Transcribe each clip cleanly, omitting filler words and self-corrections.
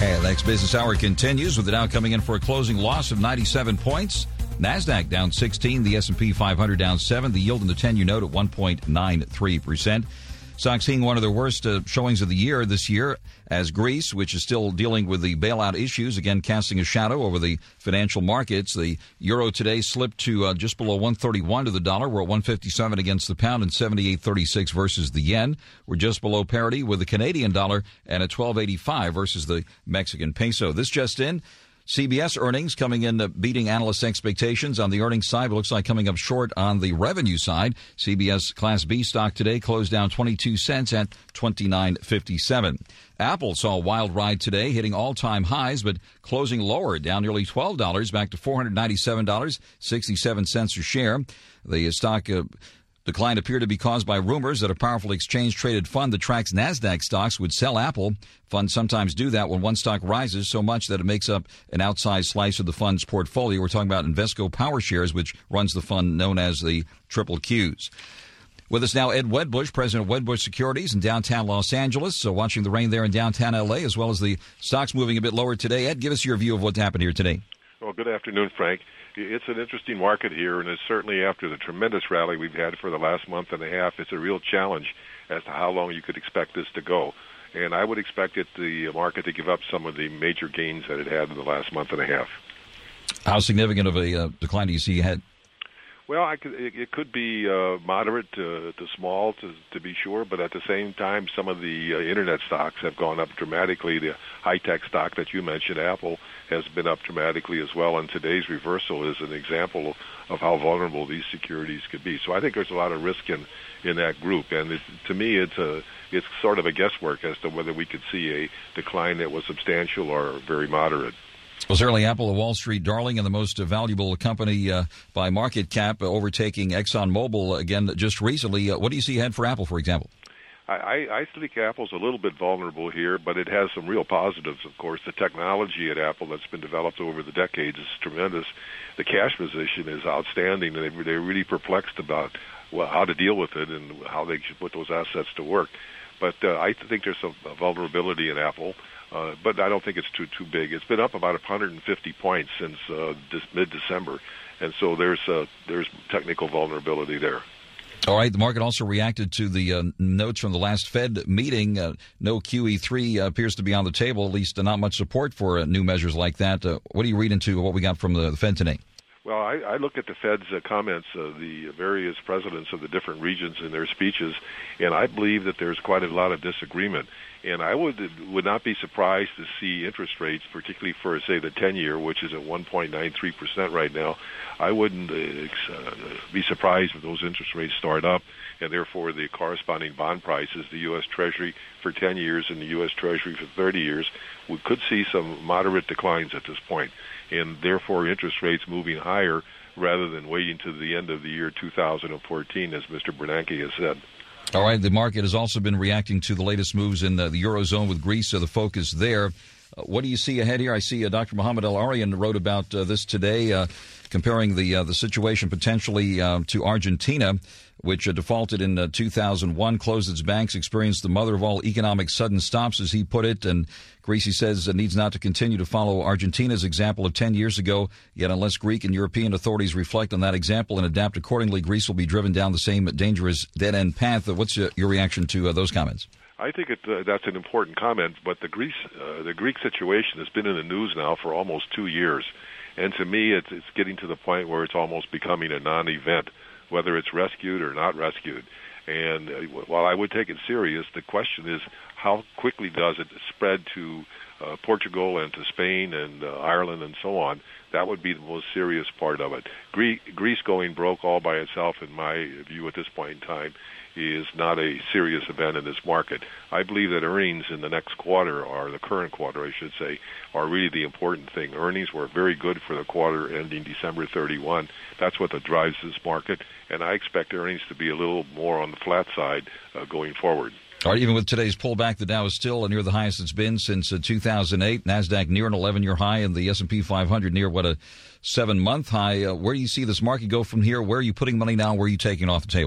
And the next business hour continues with the Dow coming in for a closing loss of 97 points. NASDAQ down 16, the S&P 500 down 7, the yield in the 10-year note at 1.93%. Stocks seeing one of their worst showings of the year this year as Greece, which is still dealing with the bailout issues, again casting a shadow over the financial markets. The euro today slipped to just below 131 to the dollar. We're at 157 against the pound and 78.36 versus the yen. We're just below parity with the Canadian dollar and at 12.85 versus the Mexican peso. This just in. CBS earnings coming in beating analysts' expectations on the earnings side. It looks like coming up short on the revenue side. CBS Class B stock today closed down 22 cents at $29.57. Apple saw a wild ride today, hitting all-time highs, but closing lower, down nearly $12, back to $497.67 a share. The stock decline appeared to be caused by rumors that a powerful exchange-traded fund that tracks NASDAQ stocks would sell Apple. Funds sometimes do that when one stock rises so much that it makes up an outsized slice of the fund's portfolio. We're talking about Invesco PowerShares, which runs the fund known as the Triple Qs. With us now, Ed Wedbush, president of Wedbush Securities in downtown Los Angeles. So watching the rain there in downtown L.A., as well as the stocks moving a bit lower today. Ed, give us your view of what happened here today. Well, good afternoon, Frank. It's an interesting market here, and it's certainly after the tremendous rally we've had for the last month and a half, it's a real challenge as to how long you could expect this to go. And I would expect the market to give up some of the major gains that it had in the last month and a half. How significant of a decline do you see ahead? Well, it could be moderate to small, to be sure, but at the same time, some of the Internet stocks have gone up dramatically. The high-tech stock that you mentioned, Apple, has been up dramatically as well, and today's reversal is an example of how vulnerable these securities could be. So I think there's a lot of risk in that group, and to me, it's sort of a guesswork as to whether we could see a decline that was substantial or very moderate. Well, certainly Apple, a Wall Street darling and the most valuable company by market cap, overtaking ExxonMobil again just recently. What do you see ahead for Apple, for example? I think Apple's a little bit vulnerable here, but it has some real positives, of course. The technology at Apple that's been developed over the decades is tremendous. The cash position is outstanding, and they're really perplexed about how to deal with it and how they should put those assets to work. But I think there's some vulnerability in Apple. But I don't think it's too big. It's been up about 150 points since mid-December, and so there's technical vulnerability there. All right. The market also reacted to the notes from the last Fed meeting. No QE3 appears to be on the table, at least not much support for new measures like that. What do you read into what we got from the Fed today? Well, I look at the Fed's comments, the various presidents of the different regions in their speeches, and I believe that there's quite a lot of disagreement. And I would not be surprised to see interest rates, particularly for, say, the 10-year, which is at 1.93% right now. I wouldn't be surprised if those interest rates start up, and therefore the corresponding bond prices, the U.S. Treasury for 10 years and the U.S. Treasury for 30 years, we could see some moderate declines at this point, and therefore interest rates moving higher rather than waiting to the end of the year 2014, as Mr. Bernanke has said. All right. The market has also been reacting to the latest moves in the Eurozone with Greece, so the focus there. What do you see ahead here? I see Dr. Mohamed El-Arian wrote about this today, comparing the situation potentially to Argentina, which defaulted in 2001, closed its banks, experienced the mother of all economic sudden stops, as he put it. And Greece, he says, needs not to continue to follow Argentina's example of 10 years ago. Yet unless Greek and European authorities reflect on that example and adapt accordingly, Greece will be driven down the same dangerous dead-end path. What's your reaction to those comments? I think that's an important comment, but the Greek situation has been in the news now for almost 2 years. And to me, it's getting to the point where it's almost becoming a non-event, whether it's rescued or not rescued. And while I would take it serious, the question is how quickly does it spread to Portugal and to Spain and Ireland and so on. That would be the most serious part of it. Greece going broke all by itself, in my view at this point in time, is not a serious event in this market. I believe that earnings in the next quarter, or the current quarter, I should say, are really the important thing. Earnings were very good for the quarter ending December 31. That's what drives this market, and I expect earnings to be a little more on the flat side going forward. All right, even with today's pullback, the Dow is still near the highest it's been since 2008. NASDAQ near an 11-year high, and the S&P 500 near, a 7-month high. Where do you see this market go from here? Where are you putting money now? Where are you taking off the table?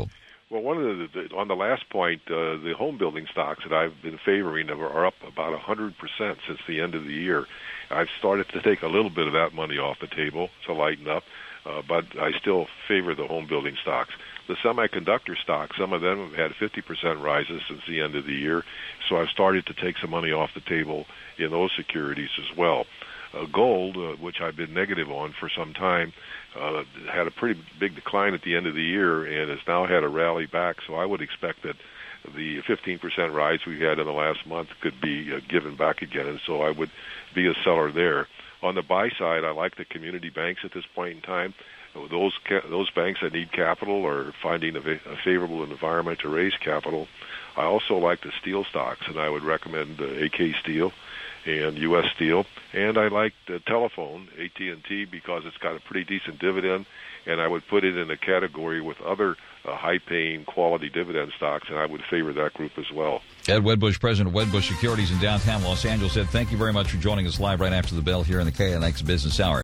Well, one of on the last point, the home building stocks that I've been favoring are up about 100% since the end of the year. I've started to take a little bit of that money off the table to lighten up, but I still favor the home building stocks. The semiconductor stocks, some of them have had 50% rises since the end of the year, so I've started to take some money off the table in those securities as well. Gold, which I've been negative on for some time, had a pretty big decline at the end of the year and has now had a rally back, so I would expect that the 15% rise we had in the last month could be given back again, and so I would be a seller there. On the buy side, I like the community banks at this point in time. Those banks that need capital are finding a favorable environment to raise capital. I also like the steel stocks, and I would recommend AK Steel and U.S. Steel. And I like the telephone, AT&T, because it's got a pretty decent dividend, and I would put it in a category with other high-paying quality dividend stocks, and I would favor that group as well. Ed Wedbush, president of Wedbush Securities in downtown Los Angeles, said thank you very much for joining us live right after the bell here in the KNX Business Hour.